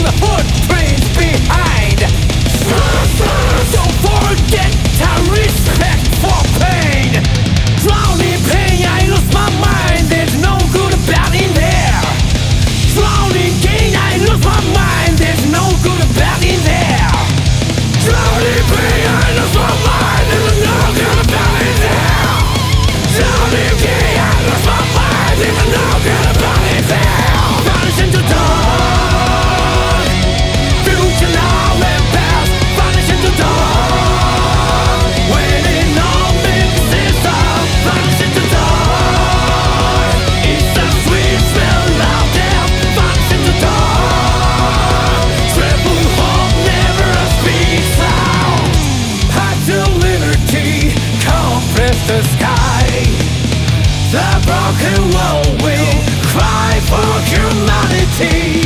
the footprints behind. Don't forget to respect for pain. Drowning pain, I lose my mind. There's no good about in there. Drowning gain, I lose my mind. There's no good about in there. Drowning pain, I lose my mind. There's no good about in there. Drowning gain, I lose my mind. There's no good about in there. Vanish into dawn. Future now and past. Vanish into dawn. When it all mixes up. Vanish into dawn. It's the sweet smell of death. Vanish into dawn. Tremble hope never speaks out. Path to liberty, compress the sky. The broken world will cry for humanity.